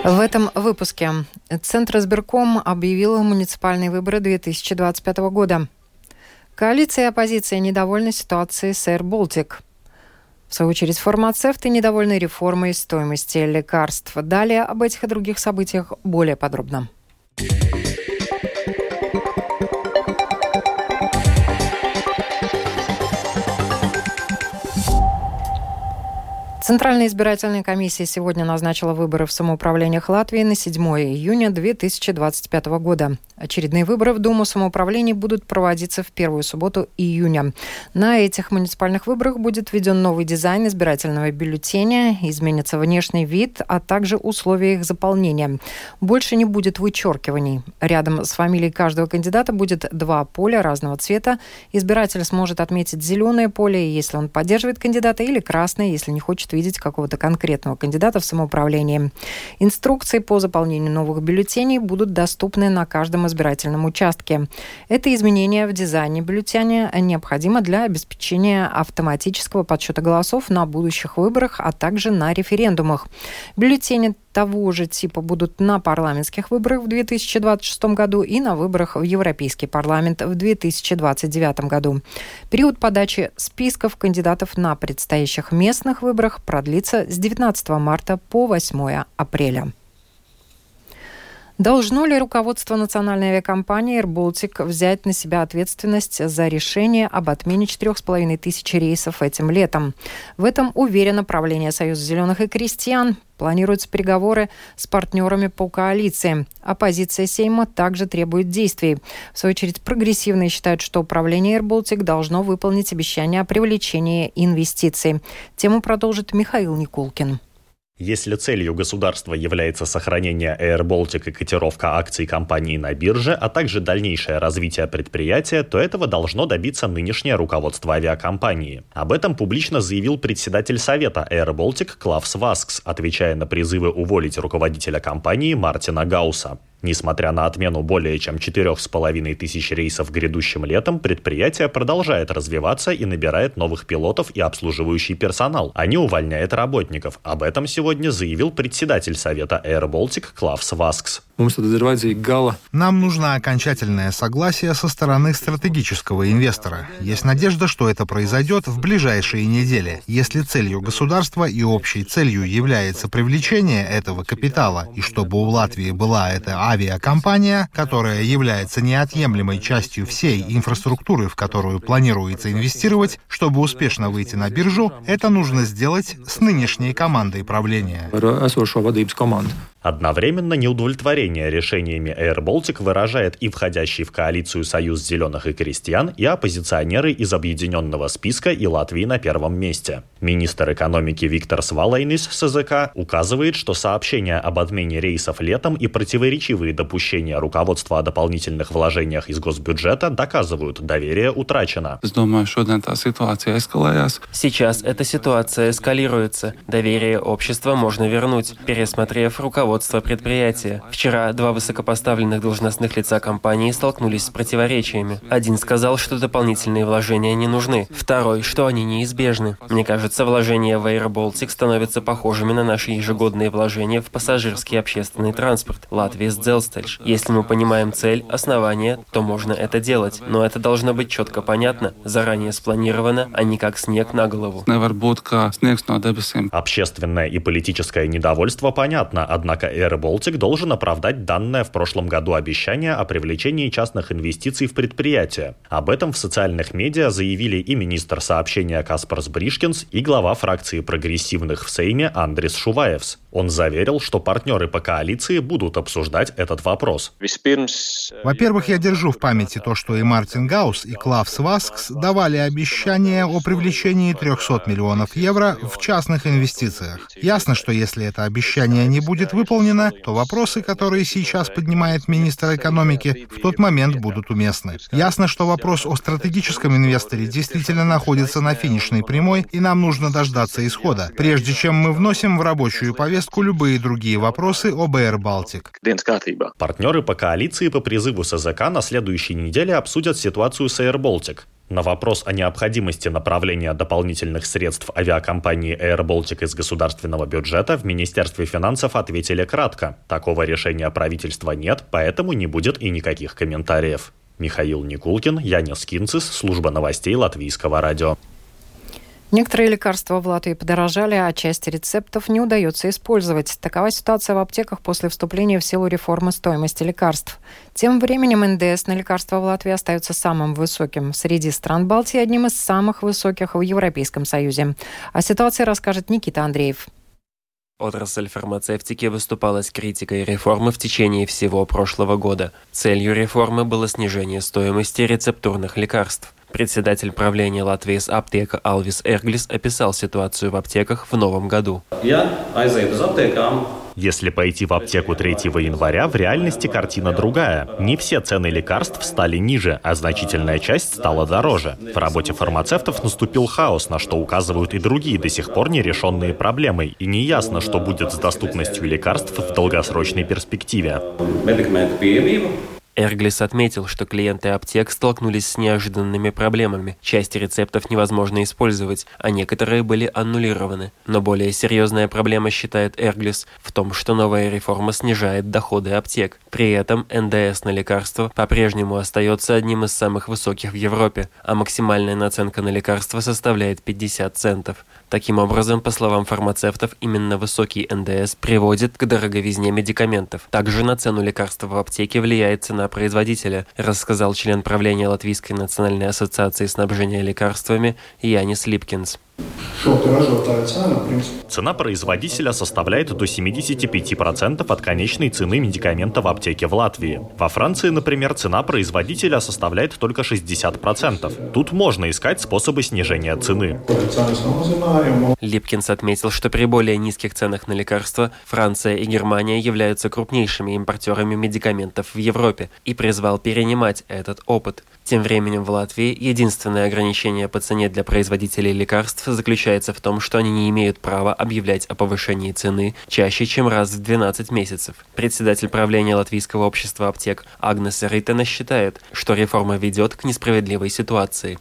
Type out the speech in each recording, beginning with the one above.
В этом выпуске Центр избирком объявил муниципальные выборы 2025 года. Коалиция и оппозиция недовольны ситуацией с Air Baltic. В свою очередь, фармацевты недовольны реформой стоимости лекарств. Далее об этих и других событиях более подробно. Центральная избирательная комиссия сегодня назначила выборы в самоуправлениях Латвии на 7 июня 2025 года. Очередные выборы в Думу самоуправлений будут проводиться в первую субботу июня. На этих муниципальных выборах будет введен новый дизайн избирательного бюллетеня, изменится внешний вид, а также условия их заполнения. Больше не будет вычеркиваний. Рядом с фамилией каждого кандидата будет 2 поля разного цвета. Избиратель сможет отметить зеленое поле, если он поддерживает кандидата, или красное, если не хочет видеть какого-то конкретного кандидата в самоуправлении. Инструкции по заполнению новых бюллетеней будут доступны на каждом избирательном участке. Это изменение в дизайне бюллетеня необходимо для обеспечения автоматического подсчета голосов на будущих выборах, а также на референдумах. Бюллетени того же типа будут на парламентских выборах в 2026 году и на выборах в Европейский парламент в 2029 году. Период подачи списков кандидатов на предстоящих местных выборах продлится с 19 марта по 8 апреля. Должно ли руководство национальной авиакомпании Air Baltic взять на себя ответственность за решение об отмене 4500 рейсов этим летом? В этом уверено правление Союза зеленых и крестьян. Планируются переговоры с партнерами по коалиции. Оппозиция Сейма также требует действий. В свою очередь, прогрессивные считают, что управление Air Baltic должно выполнить обещание о привлечении инвестиций. Тему продолжит Михаил Никулкин. Если целью государства является сохранение Air Baltic и котировка акций компании на бирже, а также дальнейшее развитие предприятия, то этого должно добиться нынешнее руководство авиакомпании. Об этом публично заявил председатель совета Air Baltic Клавс Васкс, отвечая на призывы уволить руководителя компании Мартина Гауса. Несмотря на отмену более чем 4500 рейсов грядущим летом, предприятие продолжает развиваться и набирает новых пилотов и обслуживающий персонал, а не увольняет работников. Об этом сегодня заявил председатель совета Air Baltic Клавс Васкс. Нам нужно окончательное согласие со стороны стратегического инвестора. Есть надежда, что это произойдет в ближайшие недели. Если целью государства и общей целью является привлечение этого капитала, и чтобы у Латвии была эта авиакомпания, которая является неотъемлемой частью всей инфраструктуры, в которую планируется инвестировать, чтобы успешно выйти на биржу, это нужно сделать с нынешней командой правления. Одновременно неудовлетворение решениями Air Baltic выражает и входящий в коалицию Союз зеленых и крестьян, и оппозиционеры из объединенного списка и Латвии на первом месте. Министр экономики Виктор Свалайнис СЗК указывает, что сообщения об отмене рейсов летом и противоречивые допущения руководства о дополнительных вложениях из госбюджета доказывают, доверие утрачено. Сейчас эта ситуация эскалируется. Доверие общества можно вернуть, пересмотрев руководство предприятия. Вчера 2 высокопоставленных должностных лица компании столкнулись с противоречиями. Один сказал, что дополнительные вложения не нужны. Второй, что они неизбежны. Мне кажется, вложения в Air Baltic становятся похожими на наши ежегодные вложения в пассажирский общественный транспорт. Латвия с Dzelzceļš. Если мы понимаем цель, основание, то можно это делать. Но это должно быть четко понятно, заранее спланировано, а не как снег на голову. Общественное и политическое недовольство понятно, однако Air Baltic должен оправдать данное в прошлом году обещание о привлечении частных инвестиций в предприятие. Об этом в социальных медиа заявили и министр сообщения Каспарс Бришкинс, и глава фракции прогрессивных в Сейме Андрис Шуваевс. Он заверил, что партнеры по коалиции будут обсуждать этот вопрос. Во-первых, я держу в памяти то, что и Мартин Гаус, и Клавс Васкс давали обещание о привлечении 300 миллионов евро в частных инвестициях. Ясно, что если это обещание не будет выполнено, то вопросы, которые сейчас поднимает министр экономики, в тот момент будут уместны. Ясно, что вопрос о стратегическом инвесторе действительно находится на финишной прямой, и нам нужно дождаться исхода, прежде чем мы вносим в рабочую повестку любые другие вопросы об Air Baltic. Партнеры по коалиции по призыву СЗК на следующей неделе обсудят ситуацию с Air Baltic. На вопрос о необходимости направления дополнительных средств авиакомпании Air Baltic из государственного бюджета в Министерстве финансов ответили кратко. Такого решения правительства нет, поэтому не будет и никаких комментариев. Михаил Никулкин, Янис Кинцис, служба новостей Латвийского радио. Некоторые лекарства в Латвии подорожали, а часть рецептов не удается использовать. Такова ситуация в аптеках после вступления в силу реформы стоимости лекарств. Тем временем НДС на лекарства в Латвии остается самым высоким. Среди стран Балтии одним из самых высоких в Европейском Союзе. О ситуации расскажет Никита Андреев. Отрасль фармацевтики выступала с критикой реформы в течение всего прошлого года. Целью реформы было снижение стоимости рецептурных лекарств. Председатель правления Латвийс аптека Алвис Эрглис описал ситуацию в аптеках в новом году. Если пойти в аптеку 3 января, в реальности картина другая. Не все цены лекарств стали ниже, а значительная часть стала дороже. В работе фармацевтов наступил хаос, на что указывают и другие до сих пор нерешенные проблемы. И неясно, что будет с доступностью лекарств в долгосрочной перспективе. Эрглис отметил, что клиенты аптек столкнулись с неожиданными проблемами. Часть рецептов невозможно использовать, а некоторые были аннулированы. Но более серьезная проблема, считает Эрглис, в том, что новая реформа снижает доходы аптек. При этом НДС на лекарства по-прежнему остается одним из самых высоких в Европе, а максимальная наценка на лекарства составляет 50 центов. Таким образом, по словам фармацевтов, именно высокий НДС приводит к дороговизне медикаментов. Также на цену лекарства в аптеке влияет цена производителя, рассказал член правления Латвийской национальной ассоциации снабжения лекарствами Янис Липкинс. Цена производителя составляет до 75% от конечной цены медикамента в аптеке в Латвии. Во Франции, например, цена производителя составляет только 60%. Тут можно искать способы снижения цены. Липкинс отметил, что при более низких ценах на лекарства Франция и Германия являются крупнейшими импортерами медикаментов в Европе и призвал перенимать этот опыт. Тем временем в Латвии единственное ограничение по цене для производителей лекарств заключается в том, что они не имеют права объявлять о повышении цены чаще, чем раз в 12 месяцев. Председатель правления Латвийского общества аптек Агнес Ритена считает, что реформа ведет к несправедливой ситуации.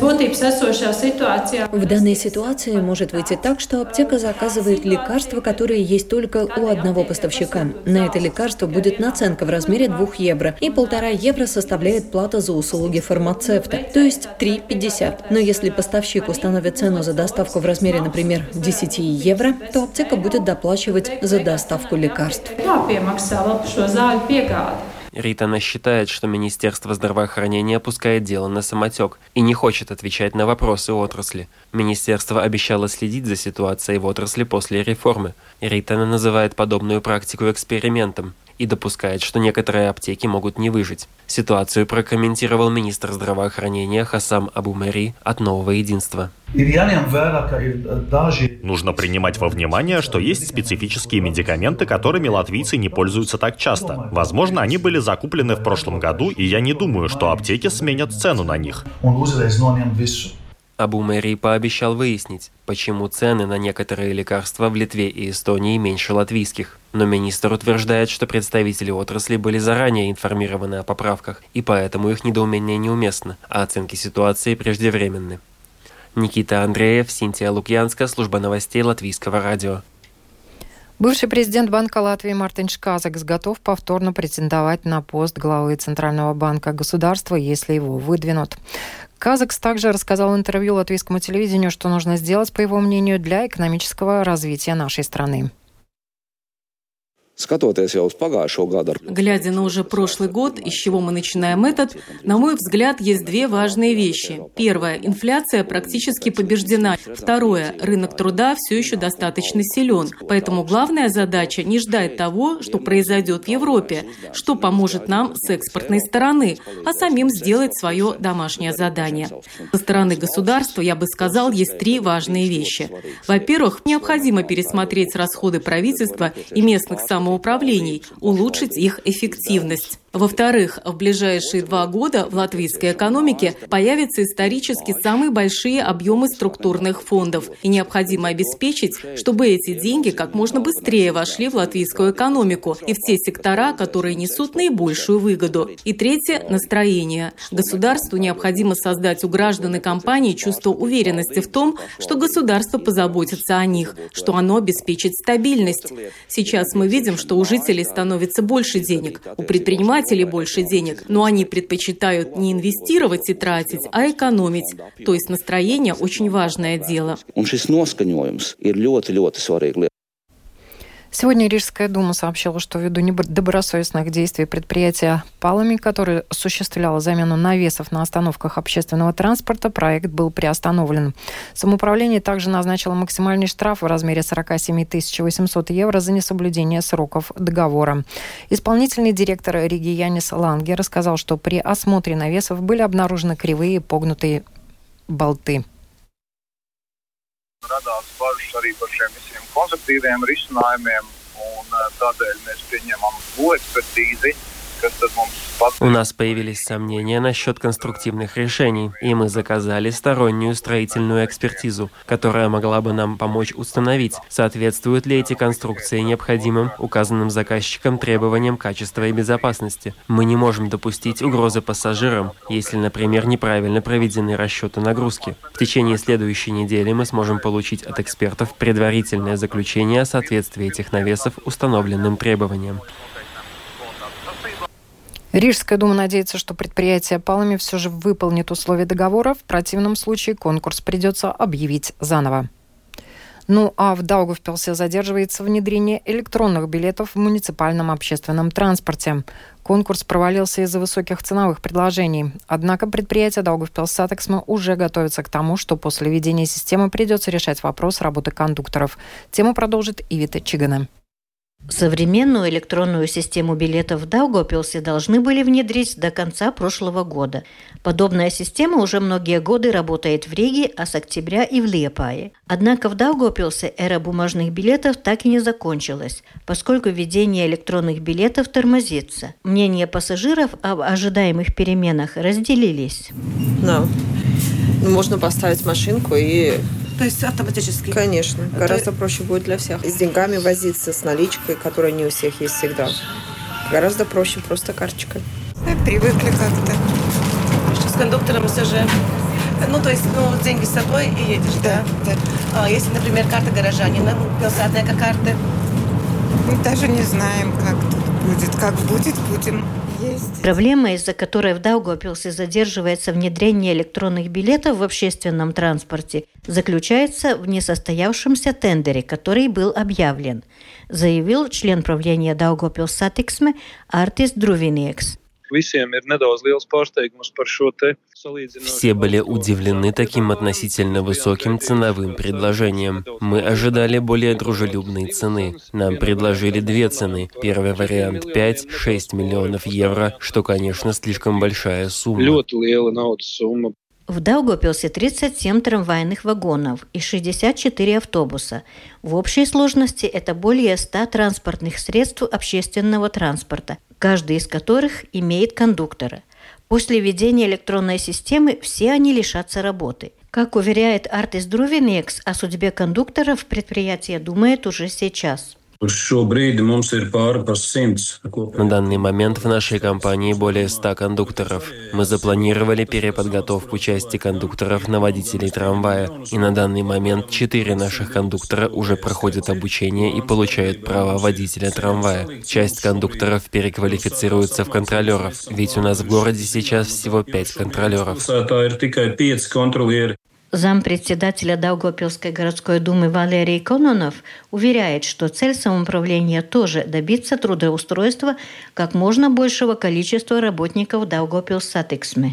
В данной ситуации может выйти так, что аптека заказывает лекарства, которые есть только у одного поставщика. На это лекарство будет наценка в размере 2 евро, и 1,5 евро составляет плата за услуги фармацевта, то есть 3,50. Но если поставщик установит цену за доставку в размере, например, 10 евро, то аптека будет доплачивать за доставку лекарств. Ритана считает, что Министерство здравоохранения пускает дело на самотек и не хочет отвечать на вопросы отрасли. Министерство обещало следить за ситуацией в отрасли после реформы. Ритана называет подобную практику экспериментом и допускает, что некоторые аптеки могут не выжить. Ситуацию прокомментировал министр здравоохранения Хасам Абу-Мари от «Нового единства». Нужно принимать во внимание, что есть специфические медикаменты, которыми латвийцы не пользуются так часто. Возможно, они были закуплены в прошлом году, и я не думаю, что аптеки сменят цену на них. Абу-Мари пообещал выяснить, почему цены на некоторые лекарства в Литве и Эстонии меньше латвийских. Но министр утверждает, что представители отрасли были заранее информированы о поправках, и поэтому их недоумение неуместно, а оценки ситуации преждевременны. Никита Андреев, Синтия Лукьянска, служба новостей Латвийского радио. Бывший президент Банка Латвии Мартинš Kazaks готов повторно претендовать на пост главы Центрального банка государства, если его выдвинут. Казакс также рассказал в интервью латвийскому телевидению, что нужно сделать, по его мнению, для экономического развития нашей страны. Глядя на уже прошлый год, из чего мы начинаем этот, на мой взгляд, есть 2 важные вещи. Первое – инфляция практически побеждена. Второе – рынок труда все еще достаточно силен. Поэтому главная задача не ждать того, что произойдет в Европе, что поможет нам с экспортной стороны, а самим сделать свое домашнее задание. Со стороны государства, я бы сказал, есть 3 важные вещи. Во-первых, необходимо пересмотреть расходы правительства и местных самоуправлений, улучшить их эффективность. Во-вторых, в ближайшие 2 года в латвийской экономике появятся исторически самые большие объемы структурных фондов. И необходимо обеспечить, чтобы эти деньги как можно быстрее вошли в латвийскую экономику и в те сектора, которые несут наибольшую выгоду. И третье – настроение. Государству необходимо создать у граждан и компаний чувство уверенности в том, что государство позаботится о них, что оно обеспечит стабильность. Сейчас мы видим, что у жителей становится больше денег, у предпринимателей больше денег, но они предпочитают не инвестировать и тратить, а экономить. То есть настроение очень важное дело. Сегодня Рижская дума сообщила, что ввиду недобросовестных действий предприятия «Палами», которое осуществляло замену навесов на остановках общественного транспорта, проект был приостановлен. Самоуправление также назначило максимальный штраф в размере 47 800 евро за несоблюдение сроков договора. Исполнительный директор Риги Янис Ланге рассказал, что при осмотре навесов были обнаружены кривые погнутые болты. Radās bažas arī par šiem visiem konstruktīviem risinājumiem, un tādēļ mēs pieņemam būvekspertīzi, kas tad mums У нас появились сомнения насчет конструктивных решений, и мы заказали стороннюю строительную экспертизу, которая могла бы нам помочь установить, соответствуют ли эти конструкции необходимым указанным заказчиком требованиям качества и безопасности. Мы не можем допустить угрозы пассажирам, если, например, неправильно проведены расчеты нагрузки. В течение следующей недели мы сможем получить от экспертов предварительное заключение о соответствии этих навесов установленным требованиям. Рижская дума надеется, что предприятие «Палами» все же выполнит условия договора. В противном случае конкурс придется объявить заново. Ну а в Даугавпилсе задерживается внедрение электронных билетов в муниципальном общественном транспорте. Конкурс провалился из-за высоких ценовых предложений. Однако предприятие Daugavpils Satiksme уже готовится к тому, что после введения системы придется решать вопрос работы кондукторов. Тему продолжит Ивита Чигана. Современную электронную систему билетов в Даугавпилсе должны были внедрить до конца прошлого года. Подобная система уже многие годы работает в Риге, а с октября и в Лиепае. Однако в Даугавпилсе эра бумажных билетов так и не закончилась, поскольку введение электронных билетов тормозится. Мнения пассажиров об ожидаемых переменах разделились. Да. Можно поставить машинку и... То есть автоматически? Конечно. Гораздо проще будет для всех. С деньгами возиться, с наличкой, которая не у всех есть всегда. Гораздо проще просто карточкой. Привыкли как-то. С кондуктором все же... деньги с собой и едешь, да? Да. Если, например, карта горожанина, пилсатная карта? Мы даже не знаем, как будет. Как будет, будем есть. Проблема, из-за которой в Даугавпилсе задерживается внедрение электронных билетов в общественном транспорте, заключается в несостоявшемся тендере, который был объявлен, заявил член правления Daugavpils Satiksme Artis Druvinieks. Все были удивлены таким относительно высоким ценовым предложением. Мы ожидали более дружелюбной цены. Нам предложили 2 цены. Первый вариант 5-6 миллионов евро, что, конечно, слишком большая сумма. В Даугавпилсе 37 трамвайных вагонов и 64 автобуса. В общей сложности это более 100 транспортных средств общественного транспорта, каждый из которых имеет кондуктора. После введения электронной системы все они лишатся работы. Как уверяет Артис Druvinieks, о судьбе кондукторов предприятие думает уже сейчас. На данный момент в нашей компании более 100 кондукторов. Мы запланировали переподготовку части кондукторов на водителей трамвая. И на данный момент 4 наших кондуктора уже проходят обучение и получают права водителя трамвая. Часть кондукторов переквалифицируется в контролеров, ведь у нас в городе сейчас всего 5 контролеров. Зампредседателя Даугавпилской городской думы Валерий Кононов уверяет, что цель самоуправления тоже добиться трудоустройства как можно большего количества работников Daugavpils Satiksme.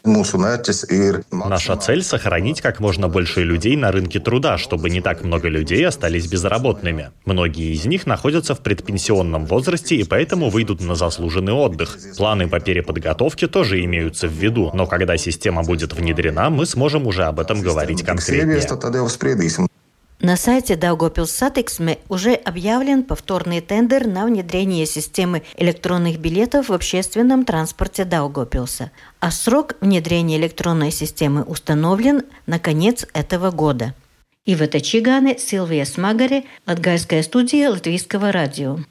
Наша цель – сохранить как можно больше людей на рынке труда, чтобы не так много людей остались безработными. Многие из них находятся в предпенсионном возрасте и поэтому выйдут на заслуженный отдых. Планы по переподготовке тоже имеются в виду, но когда система будет внедрена, мы сможем уже об этом говорить конкретнее. На сайте Daugavpils-Satiksme уже объявлен повторный тендер на внедрение системы электронных билетов в общественном транспорте Даугавпилса, а срок внедрения электронной системы установлен на конец этого года. Ивета Чигане, Силвия Смагаре, Латгальская студия Латвийского радио.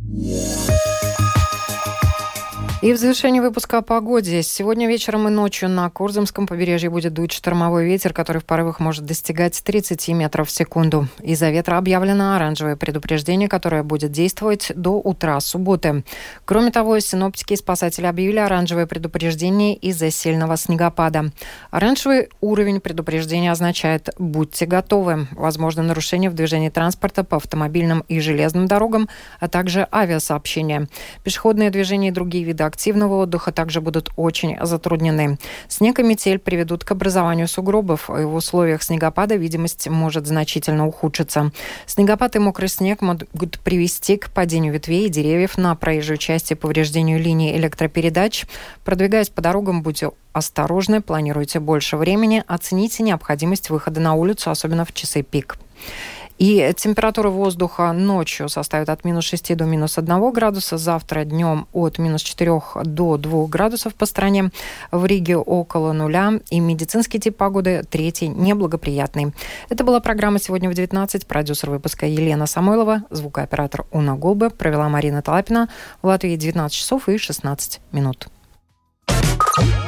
И в завершении выпуска о погоде. Сегодня вечером и ночью на Курзамском побережье будет дуть штормовой ветер, который в порывах может достигать 30 метров в секунду. Из-за ветра объявлено оранжевое предупреждение, которое будет действовать до утра субботы. Кроме того, синоптики и спасатели объявили оранжевое предупреждение из-за сильного снегопада. Оранжевый уровень предупреждения означает «будьте готовы». Возможно нарушение в движении транспорта по автомобильным и железным дорогам, а также авиасообщения. Пешеходное движение и другие виды активного отдыха также будут очень затруднены. Снег и метель приведут к образованию сугробов, и в условиях снегопада видимость может значительно ухудшиться. Снегопад и мокрый снег могут привести к падению ветвей и деревьев на проезжей части, повреждению линий электропередач. Продвигаясь по дорогам, будьте осторожны, планируйте больше времени, оцените необходимость выхода на улицу, особенно в часы пик. И температура воздуха ночью составит от минус 6 до минус 1 градуса. Завтра днем от минус 4 до 2 градусов по стране. В Риге около нуля. И медицинский тип погоды третий, неблагоприятный. Это была программа «Сегодня в 19». Продюсер выпуска Елена Самойлова. Звукооператор Уна Голбе. Провела Марина Талапина. В Латвии 19 часов и 16 минут.